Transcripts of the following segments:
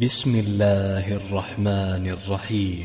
بسم الله الرحمن الرحيم.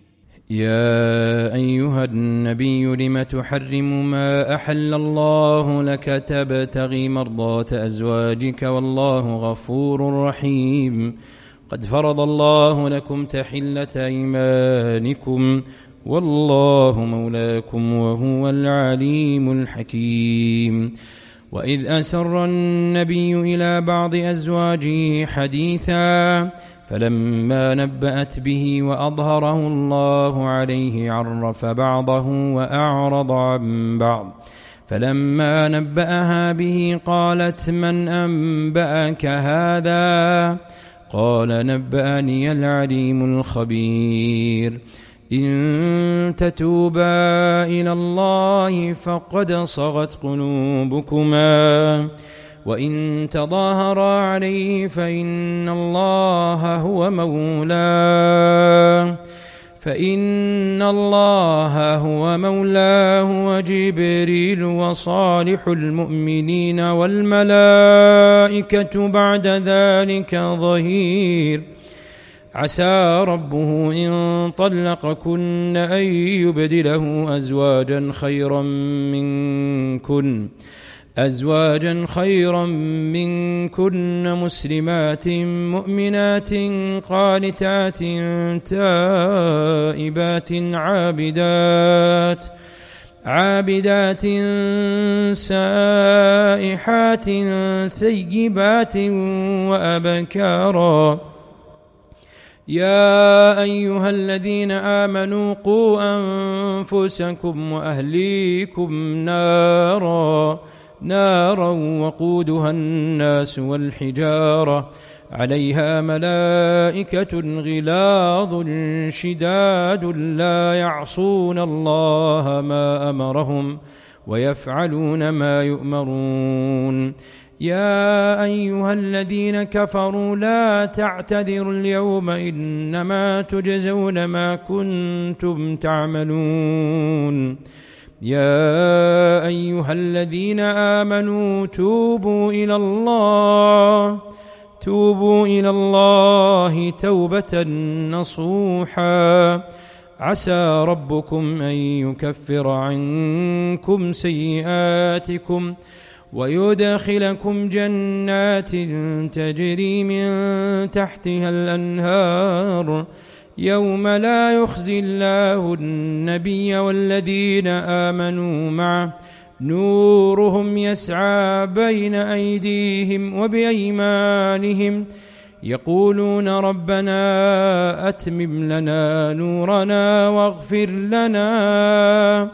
يا أيها النبي لم تحرم ما أحل الله لك تبتغي مرضات أزواجك والله غفور رحيم. قد فرض الله لكم تحلة أيمانكم والله مولاكم وهو العليم الحكيم. وإذ أسر النبي إلى بعض أزواجه حديثا فلما نبأت به وأظهره الله عليه عرف بعضه وأعرض عن بعض. فلما نبأها به قالت من أنبأك هذا؟ قال نبأني العليم الخبير. إن تتوبا إلى الله فقد صغت قلوبكما وإن تظاهرا عليه فإن الله هو مولاه وجبريل وصالح المؤمنين والملائكة بعد ذلك ظهير. عسى ربه إن طلقكن أن يبدله أزواجا خيرا منكن مسلمات مؤمنات قانتات تائبات عابدات سائحات ثيبات وأبكارا. يا أيها الذين آمنوا قوا أنفسكم وأهليكم نارا وقودها الناس والحجارة عليها ملائكة غلاظ شداد لا يعصون الله ما أمرهم ويفعلون ما يؤمرون. يا أيها الذين كفروا لا تعتذروا اليوم إنما تجزون ما كنتم تعملون. يا أيها الذين آمنوا توبوا إلى الله توبة نصوحا. عسى ربكم أن يكفر عنكم سيئاتكم ويدخلكم جنات تجري من تحتها الأنهار يوم لا يخزي الله النبي والذين آمنوا معه نورهم يسعى بين أيديهم وبأيمانهم يقولون ربنا أتمم لنا نورنا واغفر لنا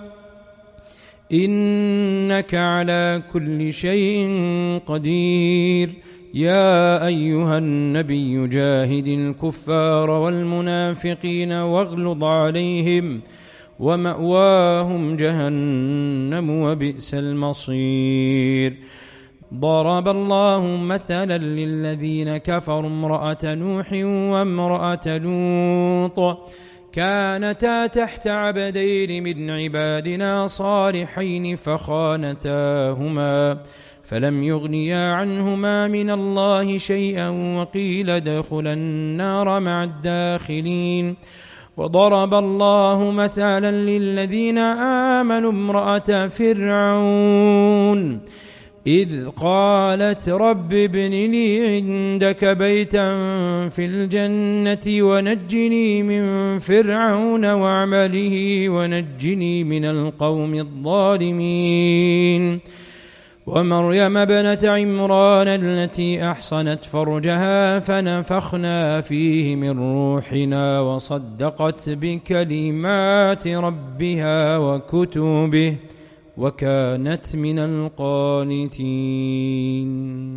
إنك على كل شيء قدير. يا أيها النبي جاهد الكفار والمنافقين واغلظ عليهم ومأواهم جهنم وبئس المصير. ضرب الله مثلا للذين كفروا امرأة نوح وامرأة لوط كانتا تحت عبدين من عبادنا صالحين فخانتاهما فلم يغنيا عنهما من الله شيئا وقيل ادخلا النار مع الداخلين. وضرب الله مثلا للذين آمنوا امرأة فرعون إذ قالت رب ابن لي عندك بيتا في الجنة ونجني من فرعون وعمله ونجني من القوم الظالمين. ومريم ابنة عمران التي أحصنت فرجها فنفخنا فيه من روحنا وصدقت بكلمات ربها وكتبه وكانت من القانتين.